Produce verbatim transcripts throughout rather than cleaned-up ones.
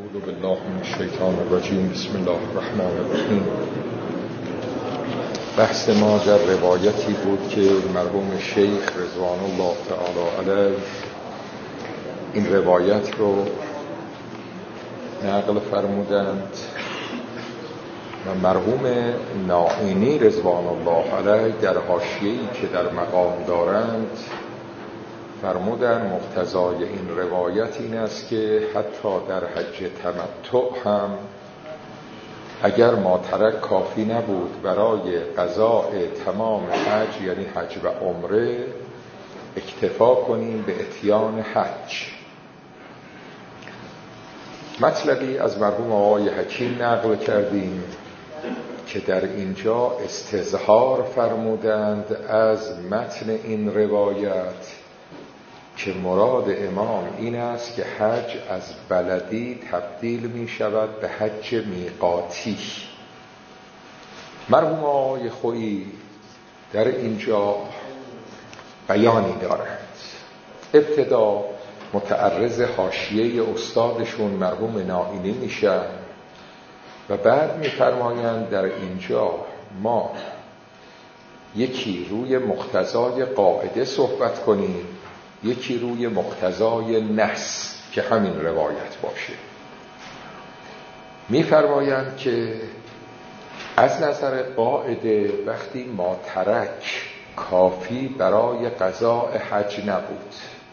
اعوذ بالله من الشیطان الرجیم. بسم الله الرحمن الرحیم. بحث ما در روایتی بود که مرحوم شیخ رضوان الله تعالی علیه این روایت رو نقل فرمودند و مرحوم نائینی رضوان الله علیه در حاشیه‌ای که در مقام دارند فرمودن مقتضای این روایت این است که حتی در حج تمتع هم اگر ماترک کافی نبود برای قضاء تمام حج یعنی حج و عمره اکتفا کنیم به اتیان حج. مطلبی از مرحوم آقای حکیم نقل کردیم که در اینجا استظهار فرمودند از متن این روایت که مراد امام این است که حج از بلدی تبدیل می شود به حج میقاتی. مرحوم آقای خویی در اینجا بیانی دارند. ابتدا متعرض حاشیه استادشون مرحوم نائینی میشن و بعد میفرمایند در اینجا ما یکی روی مقتضای قاعده صحبت کنیم، یکی روی مقتضای نص که همین روایت باشه. میفرمایند که از نظر قاعده وقتی ماترک کافی برای قضاء حج نبود،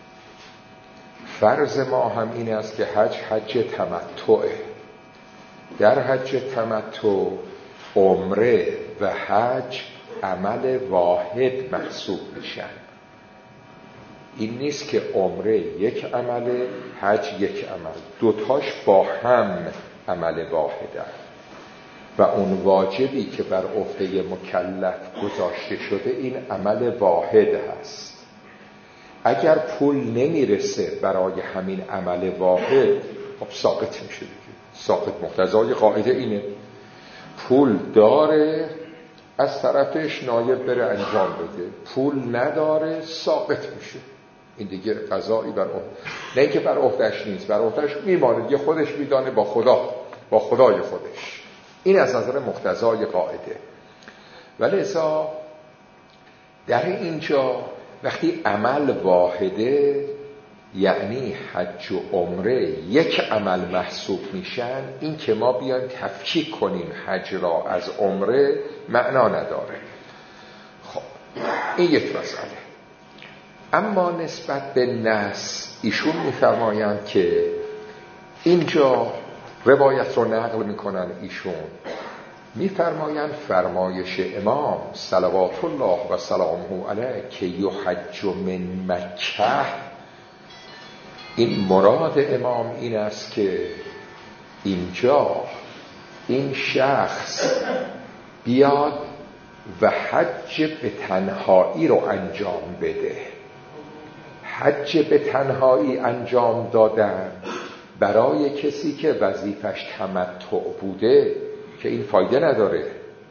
فرض ما هم این است که حج حج تمتعه. در حج تمتع عمره و حج عمل واحد محسوب میشن. این نیست که عمره یک عمل، حج یک عمل، دوتاش با هم عمل واحده و اون واجبی که بر عهده مکلف گذاشته شده این عمل واحد هست. اگر پول نمیرسه برای همین عمل واحد خب ساقط میشه دیگه. ساقط مقتضای قاعده اینه، پول داره از طرفش نایب بره انجام بده، پول نداره ساقط میشه. این دیگه قضایی بر عهده، نه اینکه بر عهده‌اش نیست، بر عهده‌اش میمانه دیگه، خودش میدانه با خدا، با خدای خودش. این از نظر مقتضای قاعده. ولی لذا در اینجا وقتی عمل واحده یعنی حج و عمره یک عمل محسوب میشن، این که ما بیایم تفکیک کنیم حج را از عمره معنا نداره. خب این یک مسئله. اما نسبت به نص ایشون میفرمایند که اینجا روایت رو نقل میکنن، ایشون میفرمایند فرمایش امام صلوات الله و سلامه علیه که یحج من مکه، این مراد امام این است که اینجا این شخص بیاد و حج به تنهایی رو انجام بده. حج به تنهایی انجام دادن برای کسی که وظیفش تمتع بوده که این فایده نداره.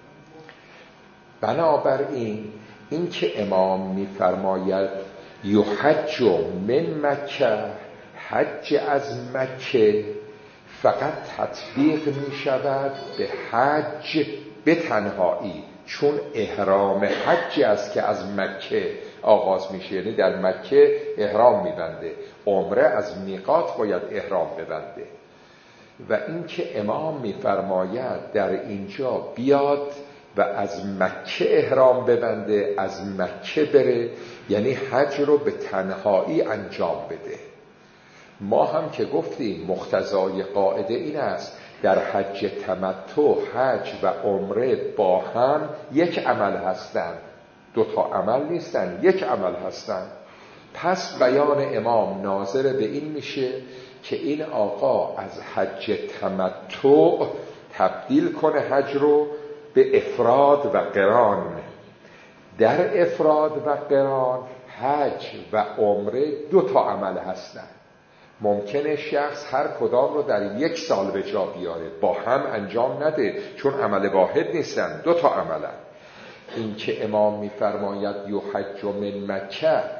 بنابراین این که امام میفرماید یحج من مکه، حج از مکه فقط تطبیق می شود به حج به تنهایی، چون احرام حج است که از مکه آغاز میشه، یعنی در مکه احرام میبنده. عمره از میقات باید احرام ببنده. و این که امام میفرماید در اینجا بیاد و از مکه احرام ببنده، از مکه بره، یعنی حج رو به تنهایی انجام بده. ما هم که گفتیم مقتضای قاعده این است در حج تمتع حج و عمره با هم یک عمل هستند، دو تا عمل نیستن، یک عمل هستن. پس بیان امام ناظر به این میشه که این آقا از حج تمتع تبدیل کنه حج رو به افراد و قران. در افراد و قران حج و عمره دو تا عمل هستن. ممکنه شخص هر کدام رو در یک سال به جا بیاره، با هم انجام نده، چون عمل واحد نیستن، دو تا عملن. این که امام میفرماید یحج من مکه،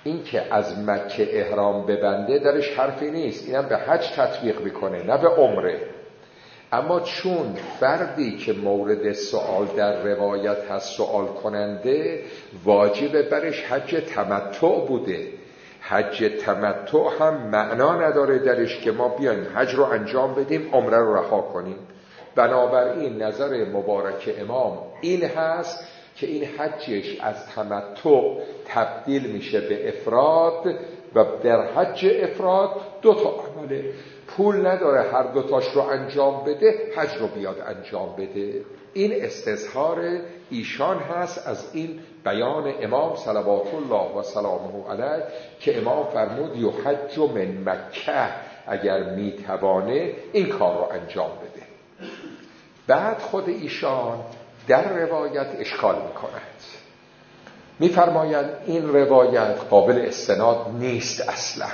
این که از مکه احرام ببنده درش حرفی نیست، اینم به حج تطبیق میکنه نه به عمره. اما چون فردی که مورد سوال در روایت هست سوال کننده، واجب برش حج تمتع بوده. حج تمتع هم معنا نداره درش که ما بیایم حج رو انجام بدیم عمره رو رها کنیم. بنابراین نظر مبارک امام این هست که این حجش از تمتع تبدیل میشه به افراد و در حج افراد دو تا عمله، پول نداره هر دوتاش رو انجام بده، حج رو بیاد انجام بده. این استظهار ایشان هست از این بیان امام صلوات الله و سلامه علیه که امام فرمود یحج من مکه، اگر میتوانه این کار رو انجام بده. بعد خود ایشان در روایت اشکال میکند، میفرمایند این روایت قابل استناد نیست اصلا.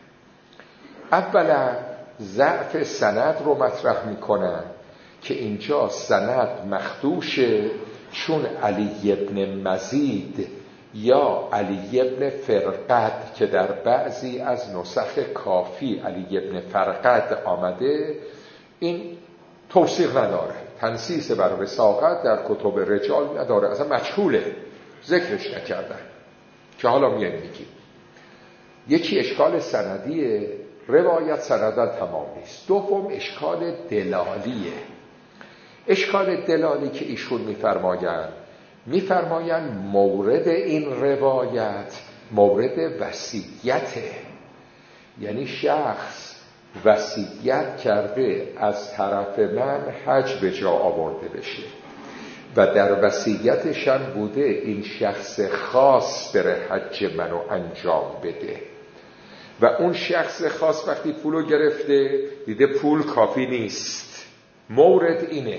اولا ضعف سند رو مطرح میکنن که اینجا سند مخدوشه، چون علی ابن مزید یا علی ابن فرقد که در بعضی از نسخ کافی علی ابن فرقد آمده، این توثیق نداره، تنصیص بر وثاقت در کتب رجال نداره، اصلا مجهوله، ذکرش نکردن که حالا میان میگیم. یکی اشکال سندیه، روایت سندن تمام نیست. دوم اشکال دلالیه. اشکال دلالی که ایشون میفرمایند میفرمایند مورد این روایت مورد وصیته، یعنی شخص وصیت کرده از طرف من حج به جا آورده بشه و در وصیتش هم بوده این شخص خاص بره حج منو انجام بده و اون شخص خاص وقتی پولو گرفته دیده پول کافی نیست. مورد اینه،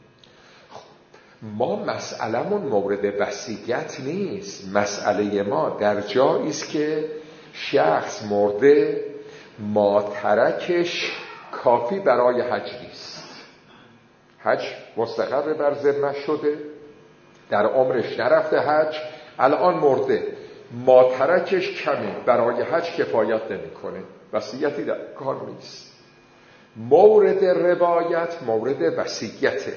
ما مسئلمون مورد وصیت نیست، مسئله ما در جایی است که شخص مرده ما ترکش کافی برای حج نیست، حج مستقر بر ذمه شده، در عمرش نرفته حج، الان مرده، ما ترکش کمی برای حج کفایت نمیکنه، وصیتی در کار نیست. مورد روایت مورد وصیته،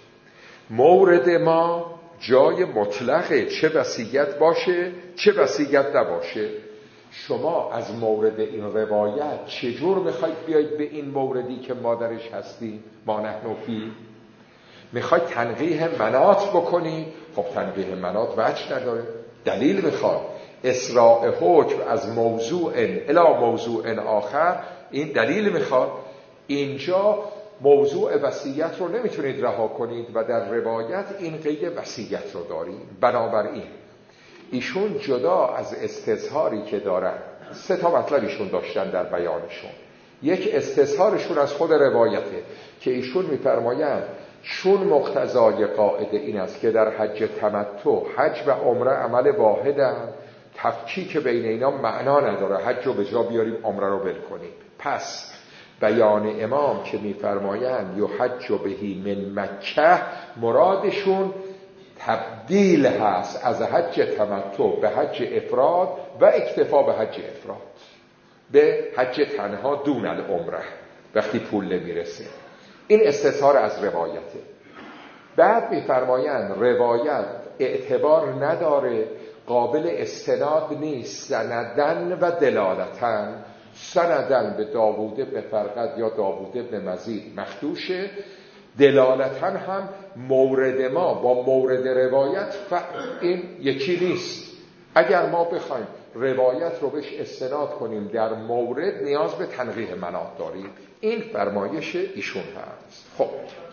مورد ما جای مطلقه، چه وصیت باشه چه وصیت نباشه. شما از مورد این روایت چجور میخواید بیاید به این موردی که ما درش هستیم، ما نحن فی، میخواید تنقیح منات بکنی؟ خب تنقیح منات وجه نداره، دلیل میخواد. اسراع حکم از موضوع الی موضوع آخر، این دلیل میخواد. اینجا موضوع وصیت رو نمیتونید رها کنید و در روایت این قید وصیت رو دارید. بنابراین ایشون جدا از استظهاری که دارن، سه تا مطلب ایشون داشتن در بیانشون. یک استظهارشون از خود روایته که ایشون میفرمایند چون مقتضای قاعده این است که در حج تمتع حج و عمره عمل واحدن، تفکیک بین اینا معنا نداره، حج رو به جا بیاریم عمره رو ول کنیم. پس بیان امام که میفرمایند یحج بهی من مکه، مرادشون تبدیل هست از حج تمتع به حج افراد و اکتفا به حج افراد، به حج تنها دون العمره وقتی پول نمیرسه. این استظهار از روایته. بعد میفرمایند روایت اعتبار نداره، قابل استناد نیست، سندن و دلالتن. سندن به داوود به فرقد یا داوود به مزید مخدوشه، دلالتن هم مورد ما با مورد روایت ف... این یکی نیست. اگر ما بخوایم روایت رو بهش استناد کنیم در مورد، نیاز به تنقیح مناط داریم. این فرمایش ایشون هست. خب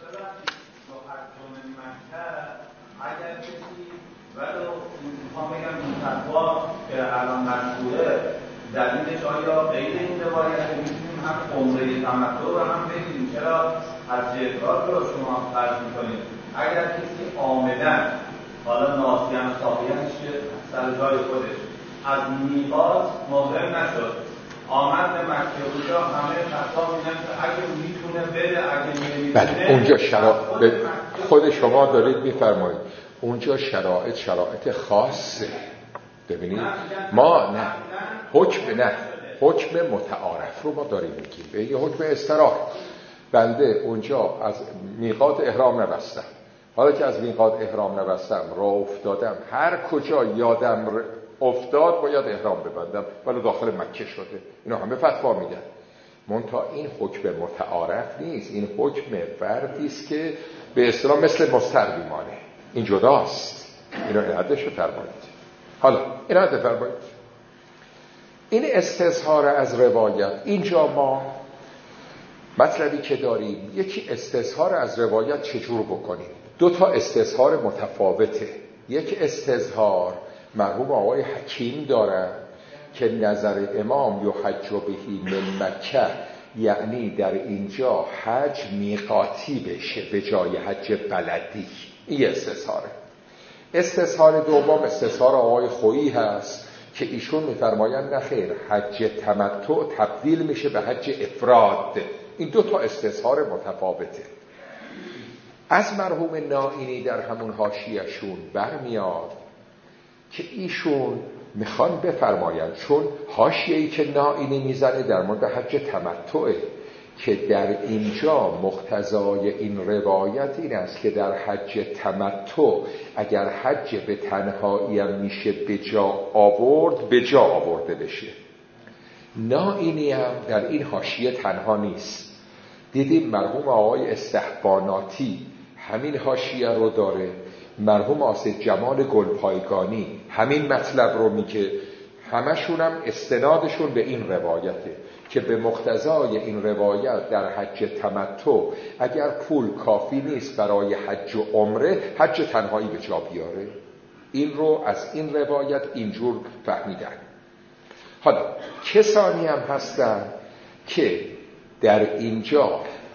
اگر کسی ولو میخوام بگم این فتوا که الان مشهوره، دلیلش آیا غیر این روایت میتونیم هم عمره تمتع رو هم بگیریم؟ چرا حج افراد رو شما فرض میکنید؟ اگر کسی آمدن، حالا ناسیان ساقیانش سر جای خودش از میقات مقیم نشد، آمد به مکه، اونجا همه فتوا میدن که اگه میتونه بده، اگه نمیتونه بله. اونجا شرایط خود شما دارید میفرمایید، اونجا شرایط شرایط خاصه. ببینید ما نه حکم نه حکم متعارف رو ما داریم میگیم. به یه حکم استراح، بنده اونجا از میقات احرام نبستم، حالا که از میقات احرام نبستم راه افتادم، هر کجا یادم افتاد باید احرام ببندم، ولی داخل مکه شده. اینا همه فتوا میدن. منتها این حکم متعارف نیست، این حکم فردی است که به اصطلاح مثل مضطر میمانه. این جداست. اینو عنایتش رو فرمایید. حالا عنایت فرمایید. این استظهار از روایت، اینجا ما مطلبی که داریم، یکی استظهار از روایت چجور بکنیم. دو تا استظهار متفاوته. یک استظهار مرحوم آقای حکیم دارن که نظر امام یحج بهی من مکه، یعنی در اینجا حج میقاتی بشه به جای حج بلدی. این استظهاره. استظهار دوم استظهار آقای خویی هست که ایشون میفرمایند نخیر، حج تمتع تبدیل میشه به حج افراد. این دو تا استظهار متفاوته. از مرحوم نائینی در همون حاشیه‌شون برمیاد که ایشون میخوان بفرمایند، چون حاشیه‌ای که نائینی میزنه در مورد حج تمتعه، که در اینجا مقتضای این روایت این است که در حج تمتع اگر حج به تنهایی هم میشه به جا آورد، به جا آورده بشه. نائینی هم در این حاشیه تنها نیست. دیدیم مرحوم آقای استحباناتی همین حاشیه رو داره، مرحوم آصف جمال گلپایگانی همین مطلب رو میگه. همشون هم استنادشون به این روایته که به مقتضای این روایت در حج تمتع اگر پول کافی نیست برای حج و عمره، حج تنهایی به جا بیاره. این رو از این روایت اینجور فهمیدن. حالا کسانی هم هستن که در اینجا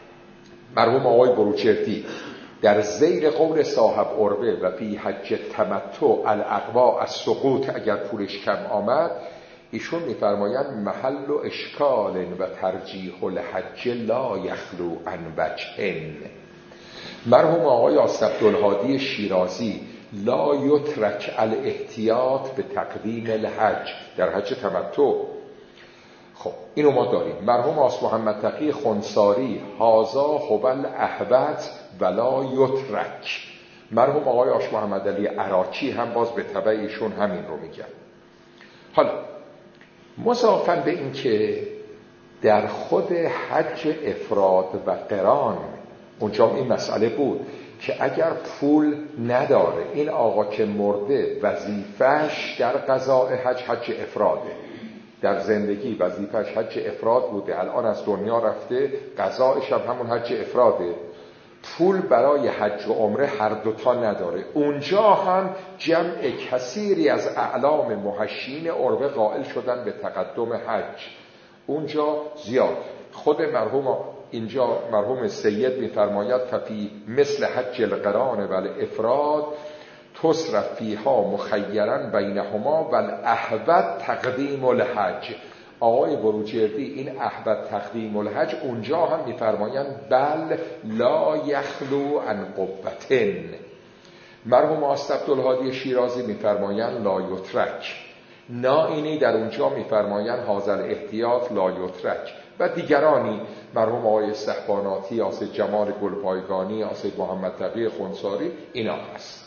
مرحوم آقای بروجردی در زیر قول صاحب عروه و فی حج تمتع الاقوا از سقوط اگر پولش کم آمد، ایشون میفرمایند محل و اشکال و ترجیح الحج لا یخلو عن وجه. مرحوم آقای عبدالهادی شیرازی لا یترک الاحتیاط به تقدیم الحج در حج تمتع. خب اینو ما داریم. مرحوم آس محمد تقی خنساری هازا هوال احوت ولا یترک. مرحوم آقای آش محمد علی عراقی هم باز به تبع ایشون همین رو میگن. حالا مضافاً به این که در خود حج افراد و قران اونجا این مسئله بود که اگر پول نداره این آقا که مرده، وظیفش در قضاء حج حج افراده. در زندگی وظیفش حج افراد بوده، الان از دنیا رفته، قضاءش هم همون حج افراده. پول برای حج و عمره هر دوتا نداره. اونجا هم جمع کثیری از اعلام محشین عروه قائل شدن به تقدم حج. اونجا زیاد. خود مرحوم اینجا مرحوم سید میفرماید ففی مثل حج القران و الافراد تصرف فیها مخیرا بینهما و الاحوط تقدیم الحج. آقای بروجردی این احوط تقدیم الحج اونجا هم میفرمایند بل لا یخلو عن قوتن. مرحوم آصف عبدالهادی شیرازی میفرمایند لا یترک. نائینی در اونجا میفرمایند هازل احتیاط لا یترک. و دیگرانی مرحوم آقای استحباناتی، آصف جمال گلپایگانی، آصف محمد تقی خنساری، اینا هست.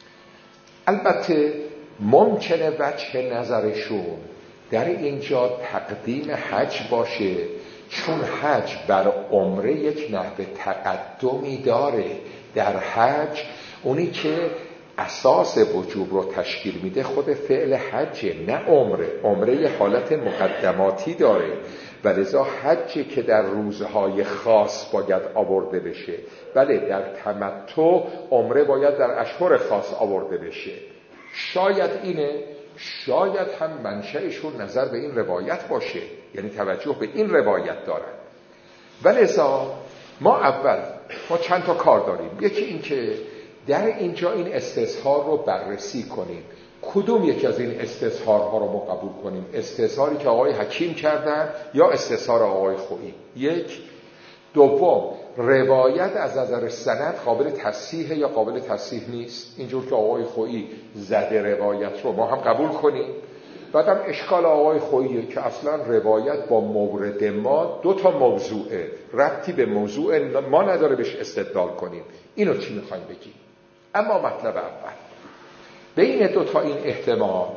البته ممکنه وجه نظرشون در اینجا تقدیم حج باشه، چون حج بر عمره یک نحو تقدمی داره. در حج اونی که اساس وجوب رو تشکیل میده خود فعل حج، نه عمره. عمره یه حالت مقدماتی داره و لذا حجی که در روزهای خاص باید آورده بشه. بله در تمتع عمره باید در اشهر خاص آورده بشه. شاید اینه، شاید هم منشأشون نظر به این روایت باشه، یعنی توجه به این روایت دارن. ولذا ما اول ما چند تا کار داریم. یکی این که در اینجا این استظهار رو بررسی کنیم، کدوم یکی از این استظهارها رو ما قبول کنیم، استظهاری که آقای حکیم کردن یا استظهار آقای خویی. یک. دوم، روایت از نظر سند قابل تصحیح یا قابل تصحیح نیست، اینجور که آقای خویی زده روایت رو ما هم قبول کنیم. بعدم اشکال آقای خوییه که اصلا روایت با مورد ما دو تا موضوعه، ربطی به موضوع ما نداره بهش استدلال کنیم. اینو چی میخوایم بگیم؟ اما مطلب اول بین دو تا این احتمال،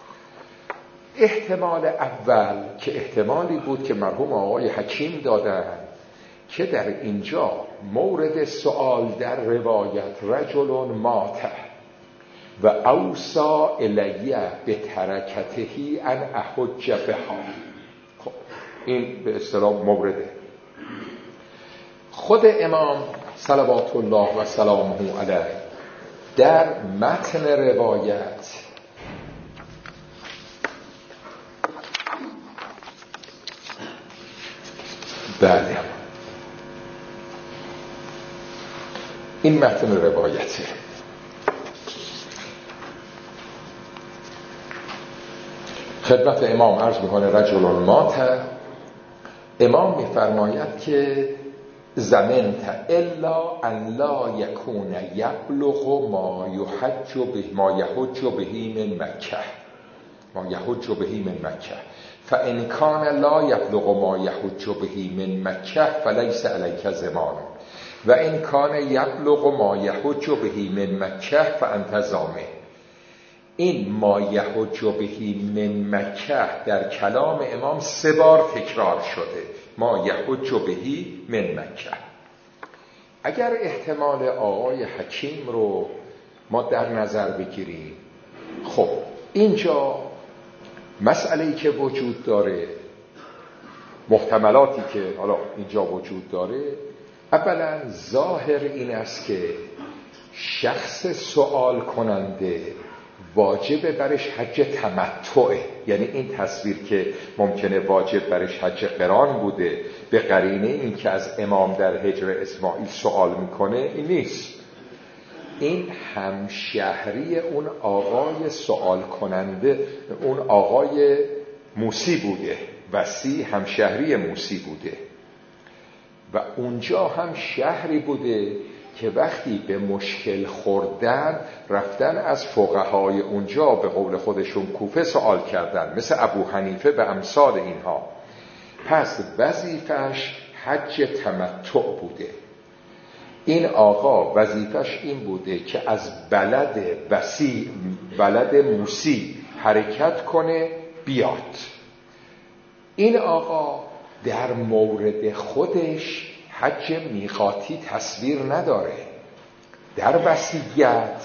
احتمال اول که احتمالی بود که مرحوم آقای حکیم دادن که در اینجا مورد سؤال در روایت رجل مات و اوصا الیه به ترکتهی ان احج بها، خب این به اصطلاح مورده. خود امام صلوات الله و سلامه علیه در متن روایت بله این متن روایته، خدمت امام عرض میکنه رجل مات، امام میفرماید که زمنت الا ان لا یکون یبلغ ما یحج به ما یحج بهی من مکه ما یحج بهی من مکه فان کان لا یبلغ ما یحج بهی من مکه فلیس علیک زمان و ان کان یبلغ ما یحج بهی من مکه فانت زامن. این ما یحج بهی من مکه در کلام امام سه بار تکرار شده، ما یحج بهی من مکه. اگر احتمال آقای حکیم رو ما در نظر بگیریم، خب اینجا مسئله‌ای که وجود داره، محتملاتی که حالا اینجا وجود داره، اولا ظاهر این است که شخص سوال کننده واجب برش حج تمتعه، یعنی این تصویر که ممکنه واجب برش حج قران بوده به قرینه این که از امام در هجر اسماعیل سوال میکنه، این نیست. این همشهری اون آقای سوال کننده، اون آقای موسی بوده، وسی همشهری موسی بوده و اونجا هم شهری بوده که وقتی به مشکل خوردن رفتن از فقهای اونجا به قول خودشون کوفه سوال کردن، مثل ابو حنیفه به امثال اینها. پس وظیفش حج تمتع بوده. این آقا وظیفش این بوده که از بلد وسی بلد موسی حرکت کنه بیاد. این آقا در مورد خودش حج میقاتی تصویر نداره. در وصیت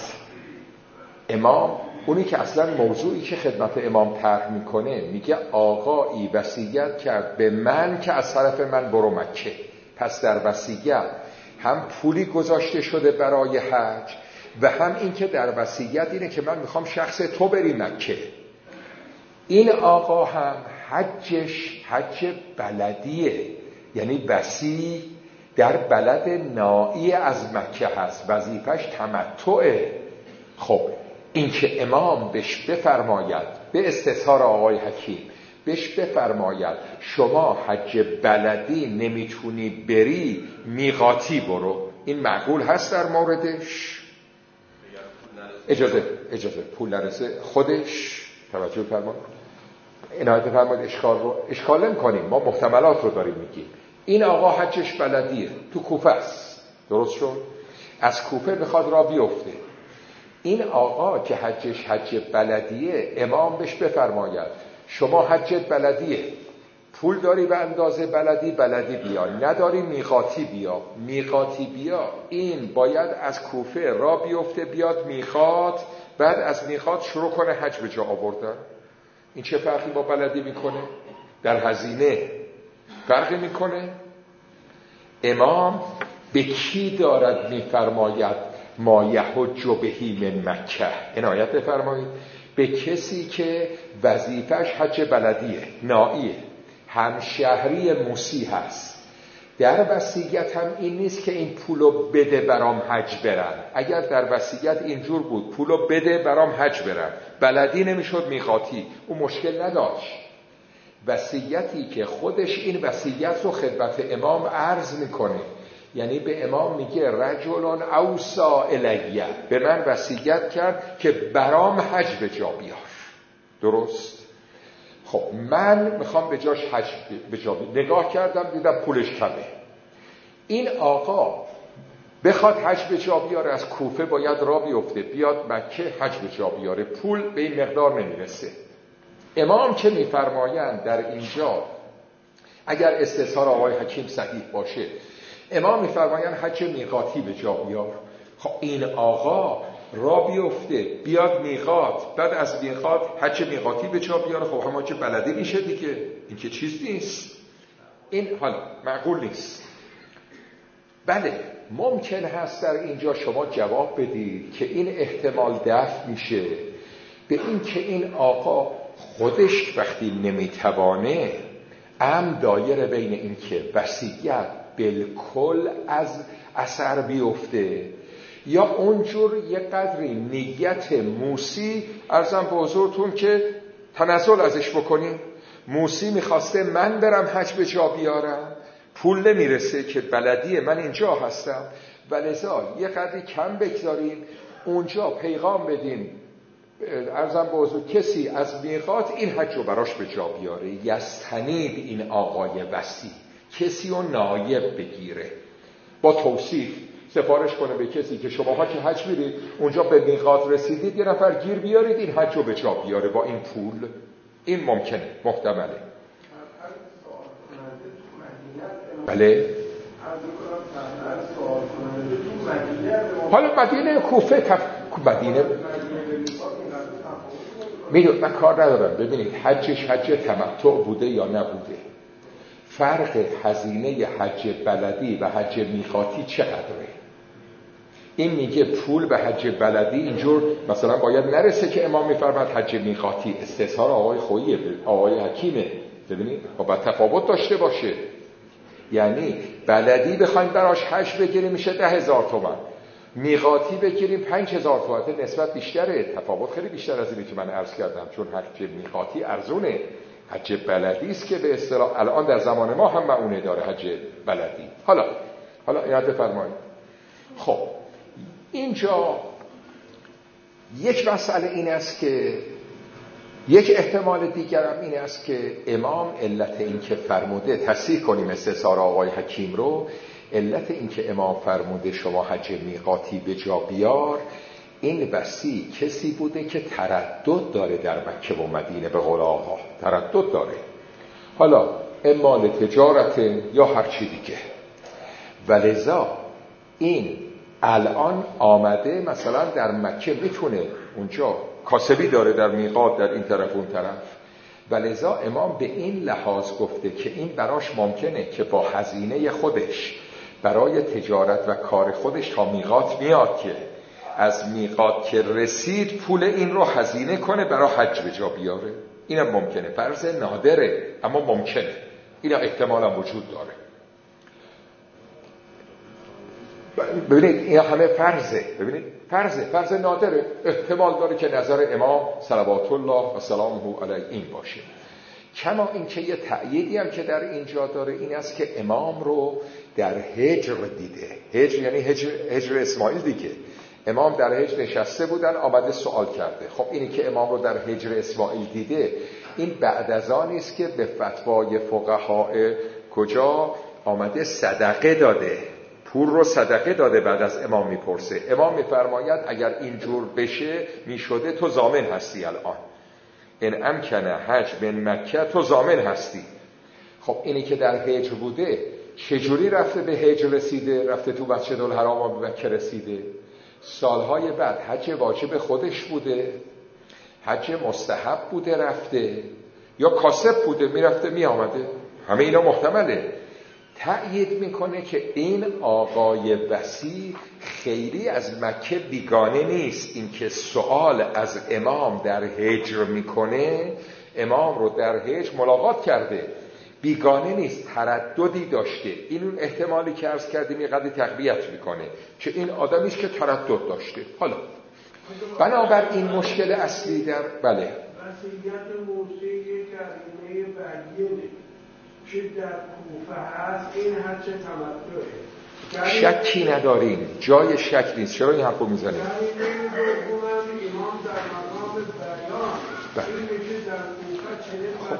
امام، اونی که اصلا موضوعی که خدمت امام طرح میکنه، میگه آقایی وصیت کرد به من که از طرف من برو مکه. پس در وصیت هم پولی گذاشته شده برای حج و هم این که در وصیت اینه که من میخوام شخص تو بری مکه. این آقا هم حجش حج بلدیه، یعنی وصی در بلد نائی از مکه هست، وظیفش تمتعه. خب این که امام بهش بفرماید، به استظهار آقای حکیم بهش بفرماید شما حج بلدی نمیتونی بری، میقاتی برو، این معقول هست در موردش؟ اجازه اجازه پول نرسه خودش توجه فرمایید، عنایت فرمایید، اشکال رو اشکال نمی‌کنیم، ما محتملات رو داریم میگیم. این آقا حجش بلدیه، تو کوفه است، درست شد؟ از کوفه بخواد را بیفته. این آقا که حجش حج بلدیه، امام بهش بفرماید شما حجت بلدیه، پول داری به اندازه بلدی، بلدی بیا، نداری میقاتی بیا، میقاتی بیا. این باید از کوفه را بیفته بیاد میقات، بعد از میقات شروع کنه حج به جا آوردن. این چه فرقی با بلدی میکنه؟ در هزینه فرقی میکنه؟ امام به کی دارد میفرماید ما یحج بهی من مکه؟ عنایت بفرمایید، به کسی که وظیفش حج بلدیه، نائیه، همشهری موسی هست. در وصیت هم این نیست که این پولو بده برام حج برم. اگر در وصیت اینجور بود پولو بده برام حج برم، بلدی نمیشد میقاتی، اون مشکل نداشت. وصیتی که خودش این وصیت رو خدمت امام عرض میکنه، یعنی به امام میگه رجلون اوصا الیه، به من وصیت کرد که برام حج به جا بیار. درست؟ خب من میخوام به جاش حج به جا نگاه کردم دیدم پولش کمه. این آقا بخواد حج به جا بیاره از کوفه باید راه بیفته بیاد مکه حج به جا بیاره، پول به این مقدار نمیرسه. امام که میفرمایند در اینجا اگر استظهار آقای حکیم صحیح باشه، امام میفرمایند حج میقاتی به جا بیار. خب این آقا راه بیفته بیاد میقات، بعد از میقات حج میقاتی به جا بیاره، خب همون چه بلدی میشه دیگه، این که چیز نیست، این حالا معقول نیست. بله ممکن هست در اینجا شما جواب بدید که این احتمال دفع میشه به این که این آقا خودش وقتی نمیتوانه ام دایره بین این که وصیت بالکل از اثر بیفته یا اونجور یه قدری نیت موسی ارزم به حضورتون که تنزل ازش بکنیم. موسی میخواسته من برم حج به جا بیارم، پول نمیرسه که بلدیه من اینجا هستم، ولذا یه قدری کم بگذاریم اونجا پیغام بدیم ارزم به حضور کسی از میقات این حج رو براش به جا بیاره، یستنیب این آقای وصی کسی رو نایب بگیره، با توصیف سفارش کنه به کسی که شماها که حج میرید اونجا به میقات رسیدید یه نفر گیر بیارید این حج رو به جا بیاره با این پول. این ممکنه، محتمله. بله حالا مدینه کوفه تف... مدینه میدونم من کار ندارم. ببینید حجش حج تمتع بوده یا نبوده، فرق هزینه حج بلدی و حج میقاتی چقدره؟ این میگه پول به حج بلدی اینجور مثلا باید نرسه که امام میفرماد حج میقاتی استظهار آقای خوییه آقای حکیمه. ببینید با تفاوت داشته باشه، یعنی بلدی بخوایم براش حج بگیریم میشه ده هزار تومن، میقاتی بگیریم پنج هزار تومن، نسبت بیشتره، تفاوت خیلی بیشتر از اینی که من عرض کردم، چون حج میقاتی ارزونه، حج بلدی است که به اصطلاح الان در زمان ما هم معونه داره حج بلدی. حالا حالا یاد بفرمایید. خب اینجا یک مسئله این است که یک احتمال دیگرم این است که امام علت این که فرموده تصحیح کنیم استظهار آقای حکیم رو، علت این که امام فرموده شما حج میقاتی به جا بیار، این وصی کسی بوده که تردد داره در مکه و مدینه، به قول آقا تردد داره، حالا اما لتجارت یا هر چی دیگه، ولذا این الان آمده مثلا در مکه میتونه اونجا کاسبی داره در میقات در این طرف اون طرف، ولذا امام به این لحاظ گفته که این براش ممکنه که با هزینه خودش برای تجارت و کار خودش تا میقات میاد که از میقات که رسید پول این رو هزینه کنه برای حج به جا بیاره. اینم ممکنه، فرض نادره اما ممکنه، اینم احتمالا وجود داره. ببینید این همه فرضه، ببینید فرضه، فرض نادره، احتمال داره که نظر امام صلوات الله و سلامه علیه این باشه. کما این که یه تأییدی هم که در اینجا داره این است که امام رو در هجر دیده. هجر یعنی هجر, هجر اسماعیل دیگه. امام در هجر نشسته بودن، آمده سوال کرده. خب اینی که امام رو در هجر اسماعیل دیده، این بعد از آنی است که به فتوای فقها کجا آمده صدقه داده، پول رو صدقه داده. بعد از امام میپرسه، امام میفرماید اگر اینجور بشه میشده تو ضامن هستی الان، ان امکنه حج من مکه تو ضامن هستی. خب اینی که در هجر بوده چجوری رفته به هجر رسیده؟ رفته تو مسجد الحرام و به مکه رسیده. سالهای بعد حج واجب خودش بوده، حج مستحب بوده رفته، یا کاسب بوده میرفته میآمده، همه اینا محتمله. تأیید میکنه که این آقای وصی خیلی از مکه بیگانه نیست. این که سوال از امام در هجر میکنه، امام رو در هجر ملاقات کرده، بیگانه نیست، ترددی داشته. این اون احتمالی که عرض کردیم یه قدری تقویت میکنه که این آدمیست که تردد داشته. حالا بنابر این مشکل اصلی در بله وصیت موسی یک کلمه بیانه که در کوفه هست، این حج تمتعه، شکی نداریم، جای شک نیست. چرا این حرفو میزنیم؟ امام در مقام بیان این که در کوفه چنین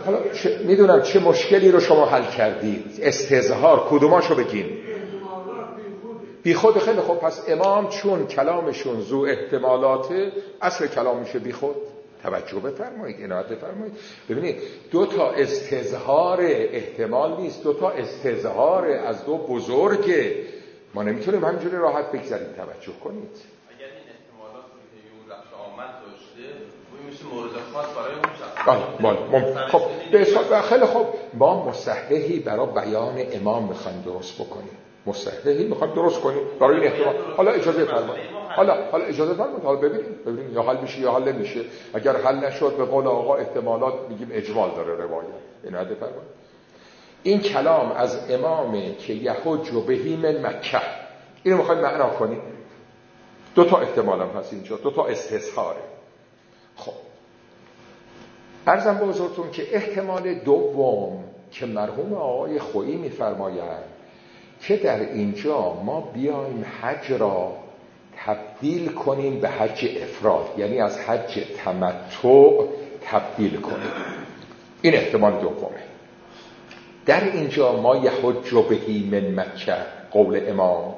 حالا چه میدونم چه مشکلی رو شما حل کردید. استظهار کدوماشو بگین؟ بی خود. خیلی خوب، پس امام چون کلامشون ذو احتمالاته، اصل کلامش بی خود. توجه بفرمایید، عنایت بفرمایید. ببینید دو تا استظهار احتمال نیست، دو تا استظهار از دو بزرگه. ما نمیتونیم همینجوری راحت بگذاریم. توجه کنید. اگر این احتمالات که یه رفت آمد داشته، اون میشه مورد خاص برای اون شخص. بله خب به حساب خیلی خوب ما مصححی برای بیان امام میخوایم درست بکنیم. مصححی میخوایم درست کنیم برای این احتمال. حالا اجازه فرمایید. حالا حالا اجازه فرمایید. حالا ببینیم ببینیم یا حل میشه یا حل نمیشه. اگر حل نشد به قول آقا احتمالات میگیم اجمال داره روایت. اینو عده فرمایید. این کلام از امامه که یحج بهی من مکه. اینو میخوایم معنا کنیم. دو تا احتمال هم هست اینجا، دو تا استظهاره. خب عرضم به حضورتون که احتمال دوم که مرحوم آقای خویی میفرمایند که در اینجا ما بیایم حج را تبدیل کنیم به حج افراد، یعنی از حج تمتع تبدیل کنیم. این احتمال دومه. در اینجا ما یحج بهی من مکه، قول امام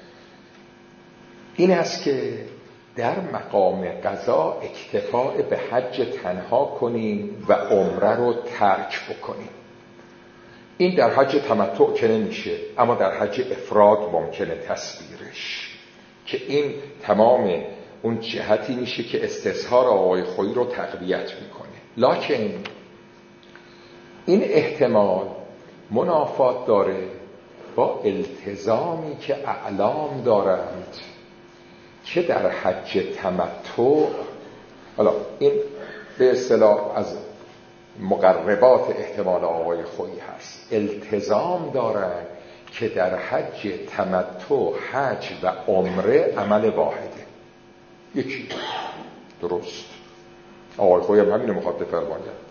این است که در مقام قضا اکتفاء به حج تنها کنیم و عمره رو ترک بکنیم. این در حج تمتع که نمیشه، اما در حج افراد ممکنه تصویرش، که این تمام اون جهتی میشه که استظهار آقای خویی رو تقویت میکنه. لکن این احتمال منافات داره با التزامی که اعلام دارند که در حج تمتع، حالا این به اصطلاح از مقربات احتمال آقای خویی هست، التزام دارند که در حج تمتع حج و عمره عمل واحده، یکی. درست. آقای خویی هم همینو میخواد بفرماید.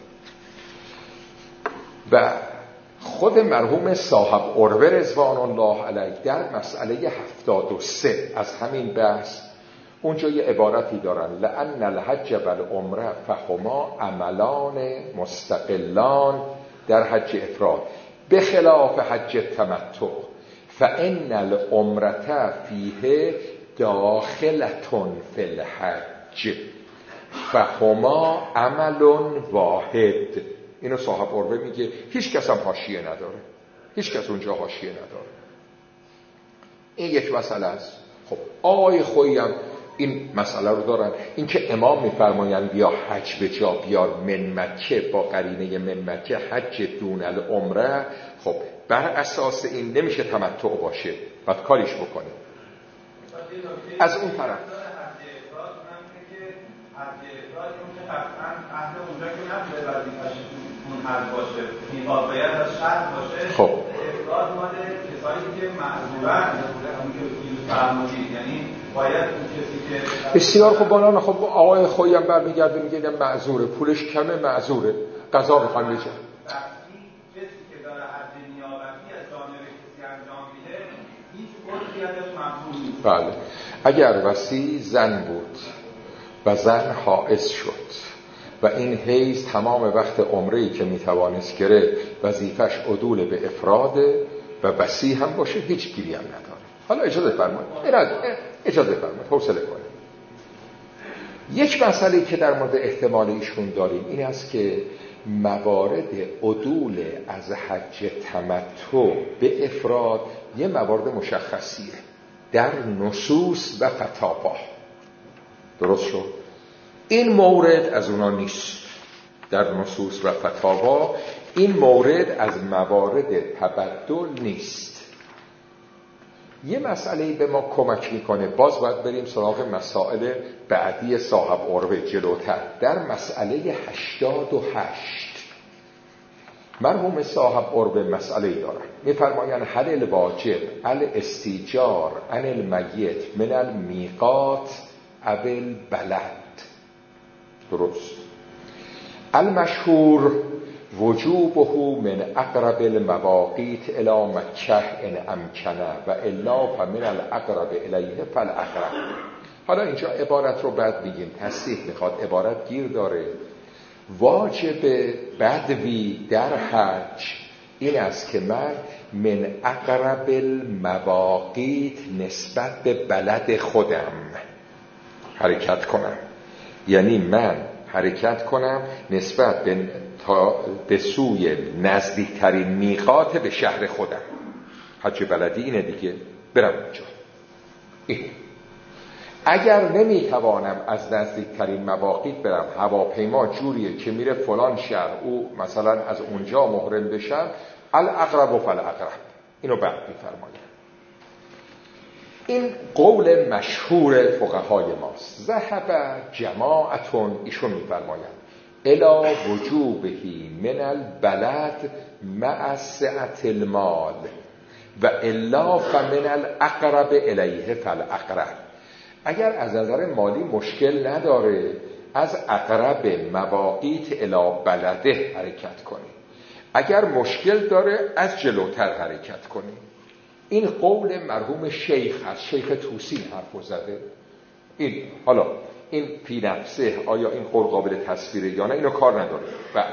و خود مرحوم صاحب عروه رضوان الله علیه در مسئله هفتاد و سه از همین بحث اونجا یه عبارتی دارن: لأن الحج والعمره فهما عملان مستقلان در حج افراد به خلاف حج تمتع فإن العمره فیه داخلتون فی الحج فهما عمل واحد. اینو صاحب عروه میگه. هیچ کس هم حاشیه نداره، هیچ کس اونجا حاشیه نداره. این یک مسئله است. خب آقای خویی هم این مسئله رو دارن، این که امام میفرمایند بیا حج به جا بیار من مکه با قرینه من مکه حج دون العمره، خب بر اساس این نمیشه تمتع باشه، باید کاریش بکنه. از اون طرف اهل اونجا که نبوده وظیفه‌اش اون حج باشه، این واقعیت از شرط باشه. خب افراد مال کسایی که معذورن، اون که فیروز فرمودید، یعنی باید اون کسی که بسیار خوب بالا. خب آقای خویی هم برمیگرده میگه معذوره، پولش کمه، معذوره، قضا میخوان بشه. کسی که داره حج نیابتی از جانب کسی انجام میده هیچ عرفیتش مقبول نیست. بله. اگر وصی زن بود و زن حائض شد و این حیض تمام وقت عمره‌ای که میتوانست گرفت، وظیفش عدول به افراده و وصی هم باشه، هیچ گیری هم نداره. حالا اجازه فرمایید، اجازه فرمایید حوصله کنید. یک مسئله که در مورد احتمال ایشون داریم این است که موارد عدول از حج تمتع به افراد یه موارد مشخصیه در نصوص و فتاوا. درست شد؟ این مورد از اونا نیست. در نصوص و فتاوا این مورد از موارد تبدل نیست. یه مسئله به ما کمک میکنه، باز باید بریم سراغ مسائل بعدی صاحب عروه جلوتر. در مسئله هشتاد و هشت مرحوم صاحب عروه مسئله دارن، میفرمایند هل الواجب الاستیجار عن المیت من المیقات اول بلد. درست. المشهور وجوبه من اقرب المواقیت الی مکه ان امکنه و الا فمن الاقرب الیه فالاقرب. حالا اینجا عبارت رو بعد بگیم، تصحیح میخواد، عبارت گیر داره. واجب بدوی در حج این است که من من اقرب المواقیت نسبت به بلد خودم حرکت کنم. یعنی من حرکت کنم نسبت به, تا به سوی نزدیکترین میقات به شهر خودم. حج بلدی اینه دیگه، برم اونجا. این اگر نمیتوانم از نزدیکترین مواقیت برم، هواپیما جوریه که میره فلان شهر، او مثلا از اونجا محرم بشم، الاقرب و فالاقرب. اینو بعد میفرماید. این قول مشهور فقهای ماست. ذهب جماعتون، ایشون میفرمایند الا وجوبهی من البلد مع سعة المال و الا فمن الاقرب الیه فالاقرب. اگر از نظر مالی مشکل نداره، از اقرب مواقیت الی بلده حرکت کنی. اگر مشکل داره، از جلوتر حرکت کنی. این قول مرحوم شیخ هست. شیخ طوسی حرف زده. این حالا این فی نفسه آیا این قول قابل تصویره یا نه، اینو کار نداره. بعد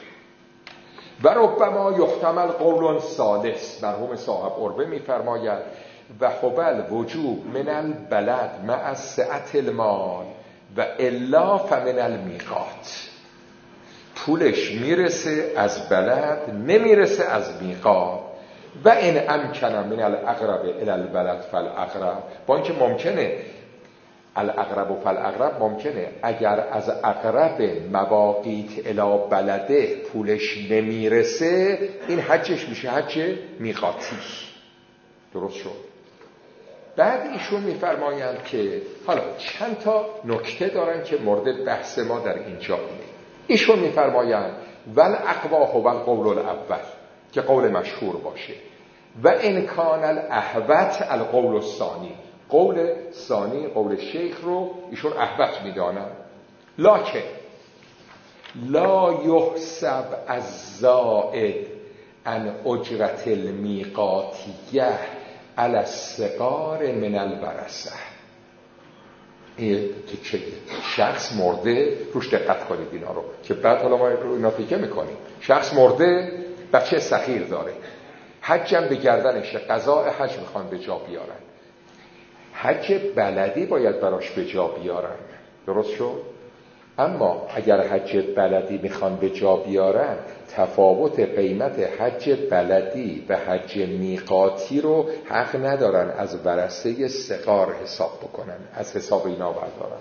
و ربما یحتمل قول ثالث، مرحوم صاحب عربه میفرماید و حبل وجوب من البلد مع سعة المال و الا فمن المیقات. پولش میرسه از بلد، نمیرسه از میقات. و این امکن من الاقرب الی البلد فالاقرب، با اینکه ممکنه الاقرب و فالاقرب ممکنه اگر از اقرب مواقیت الی بلده پولش نمیرسه، این حجش میشه حج میقاتی. درست شد؟ بعد ایشون میفرمایند که حالا چند تا نکته دارن که مورد بحث ما در اینجا اینه. ایشون میفرمایند ول اقوا هو القول الاول، که قول مشهور باشه، و ان کان الاحوط القول الثانی. قول ثانی، قول شیخ رو ایشون احوط میدانن. لکن لا یحسب الزائد عن اجرت المیقاتیه علی الصغار من الورثه. این که شخص مرده، روش دقت کنید اینا رو که بعد حالا ما رو اینا فکر میکنیم. شخص مرده، بچه صغیر داره، حجم به گردنشه، قضاء حج میخوان به جا بیارن، حج بلدی باید براش به جا بیارن. درست شد؟ اما اگر حج بلدی میخوان به جا بیارن، تفاوت قیمت حج بلدی و حج میقاتی رو حق ندارن از ورثه صغار حساب بکنن، از حساب اینا بردارن.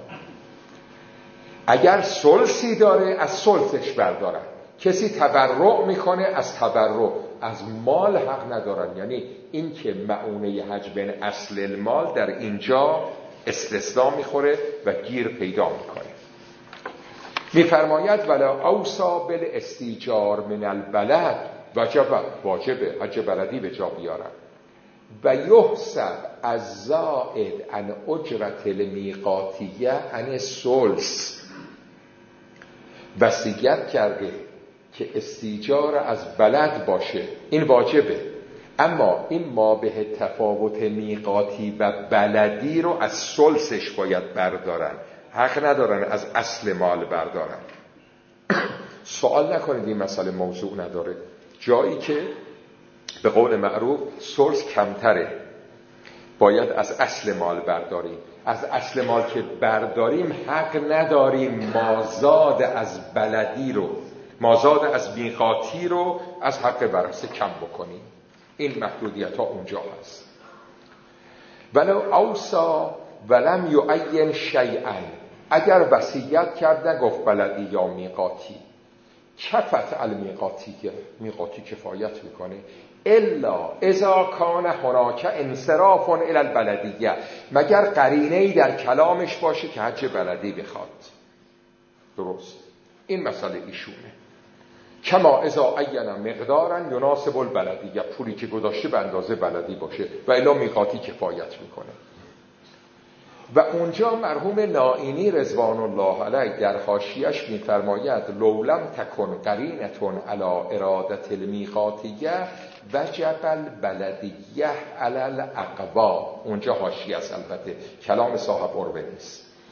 اگر ثلثی داره، از ثلثش بردارن. کسی تبرع میکنه، از تبرع، از مال حق ندارن. یعنی این که معونه حج بین اصل المال در اینجا استثنا میخوره و گیر پیدا میکنه. میفرماید ولا اوصا بالاستیجار من البلد وجب، واجبه حج بلدی به جا بیارن. و یحسب الزائد عن اجرت المیقاتیه عن الثلث. وصیت کرده که استیجار از بلد باشه، این واجبه، اما این ما به تفاوت میقاتی و بلدی رو از ثلثش باید بردارن، حق ندارن از اصل مال بردارن. سوال نکنید این مسئله موضوع نداره. جایی که به قول معروف ثلث کمتره، باید از اصل مال برداریم. از اصل مال که برداریم حق نداریم مازاد از بلدی رو، مازاد از میقاتی رو از حق ورثه کم بکنیم. این محدودیت ها اونجا هست. ولو اوصا ولم یعین شیئا، اگر وصیت کرد نگفت بلدی یا میقاتی، کفت المیقاتی، میقاتی کفایت میکنه، الا اذا کان هناک انصراف الی البلدیه، مگر قرینه‌ای در کلامش باشه که حج بلدی بخواد. درست؟ این مسئله ایشونه. کما اذا عین مقدارا یناسب البلدیه، پولی که گذاشته به اندازه بلدی باشه و الا میقاتی کفایت میکنه. و اونجا مرحوم نائینی رضوان الله علیه در حاشیه‌اش میفرماید لولم تکن قرینتون علی ارادت المیقاتیه وجب البلدیه علی الاقوا. اونجا حاشیه است، البته کلام صاحب عربه نیست.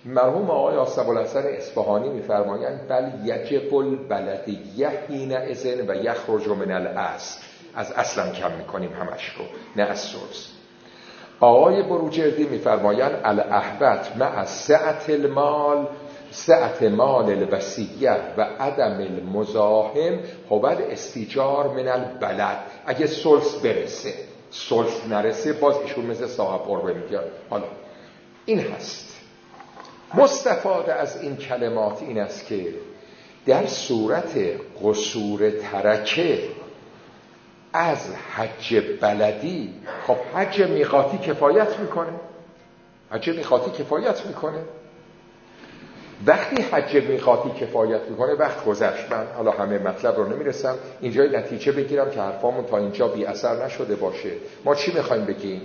مرحوم آقای آصف الحسن اصفهانی می‌فرمایند بل یجب البلدیه حینئذ و یخرج من الاصل، از اصلا کم می‌کنیم همش رو، نه از ثلث. آقای بروجردی می‌فرمایند الاحوط مع سعة المال سعة مال الوصیه و عدم المزاحم هو الاستیجار من البلد. اگه ثلث برسه، ثلث نرسه، باز ایشون مثل صاحب قربه میگن. حالا این هست. مستفاد از این کلمات این است که در صورت قصور ترکه از حج بلدی، خب حج میقاتی کفایت میکنه، حج میقاتی کفایت میکنه. وقتی حج میقاتی کفایت میکنه، وقت گذشت، من حالا همه مطلب رو نمیرسم اینجای نتیجه بگیرم که حرفامون تا اینجا بی اثر نشده باشه. ما چی میخوایم بگیم؟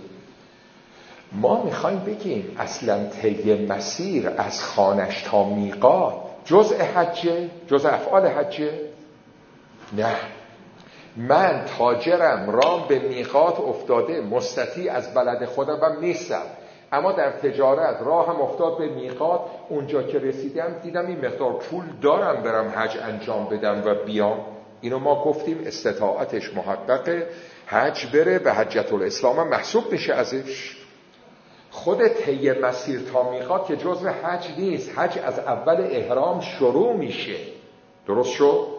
ما میخوایم بگیم اصلا طی مسیر از خانش تا میقات جزء حجه، جزء افعال حجه؟ نه، من تاجرم، رام به میقات افتاده، مستطیع از بلد خودم هم نیستم، اما در تجارت راهم افتاد به میقات، اونجا که رسیدم دیدم این مقدار پول دارم برم حج انجام بدم و بیام. اینو ما گفتیم استطاعتش محققه، حج بره به حجت الاسلام هم محسوب بشه ازش. خود طی مسیر تا میقات که جزء حج نیست، حج از اول احرام شروع میشه. درست شد؟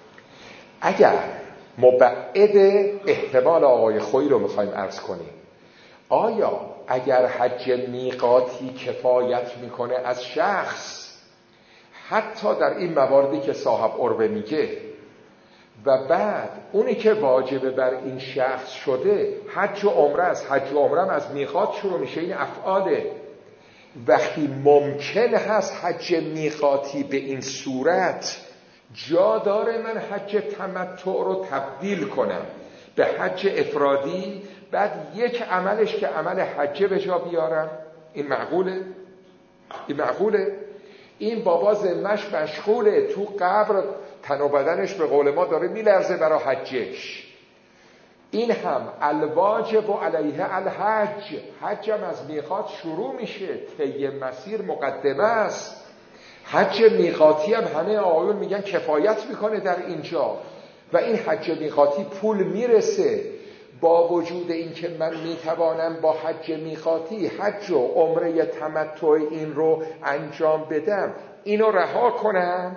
اگر مبعد احتمال آقای خویی رو میخوایم عرض کنیم، آیا اگر حج میقاتی کفایت میکنه از شخص، حتی در این مواردی که صاحب عربه میگه، و بعد اونی که واجبه بر این شخص شده حج و عمره است، حج و عمره از میقات شروع میشه، این افعاله. وقتی ممکن هست حج میقاتی به این صورت جا داره من حج تمتع رو تبدیل کنم به حج افرادی، بعد یک عملش که عمل حج به جا بیارم، این معقوله؟ این معقوله؟ این بابا ذمش مشغوله، تو قبر تن و بدنش به قول ما داره میلرزه برای حجش. این هم الواجب و علیه الحج، حجم از میقات شروع میشه، طی مسیر مقدمه است. حج میقاتی هم همه آقایون میگن کفایت میکنه در اینجا، و این حج میقاتی پول میرسه. با وجود این که من میتوانم با حج میقاتی حج و عمره تمتع این رو انجام بدم، اینو رها کنم،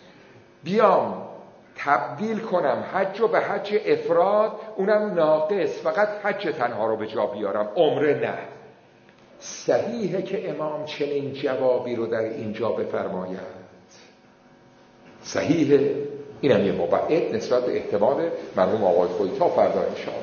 بیام تبدیل کنم حج رو به حج افراد، اونم ناقص، فقط حج تنها رو به جا بیارم، عمره نه. صحیحه که امام چنین جوابی رو در اینجا بفرماید، صحیحه. اینم یه مبعد نسبت به احتمال مرحوم آقای خویی. تا فردا انشاءالله.